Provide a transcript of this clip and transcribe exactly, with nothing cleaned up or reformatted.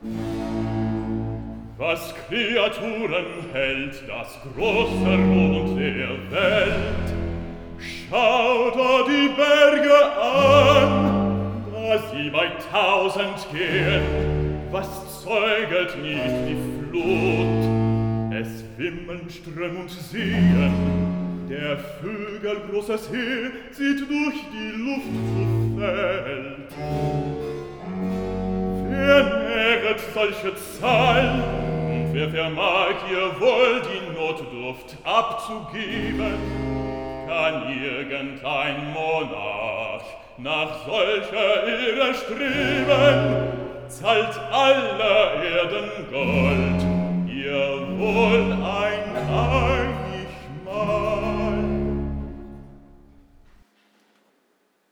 Was Kreaturen hält das große Rund der Welt? Schau da die Berge an, da sie bei tausend gehen. Was zeuget nicht die Flut? Es wimmeln Ström und Seen. Der Vögel großes Heer zieht durch die Luft zu Feld. Wer nähret solche Zahl? Und wer vermag ihr wohl die Notdurft abzugeben? Kann irgendein Monarch nach solcher Ehre streben? Zahlt aller Erden Gold, ihr wohl ein Ei?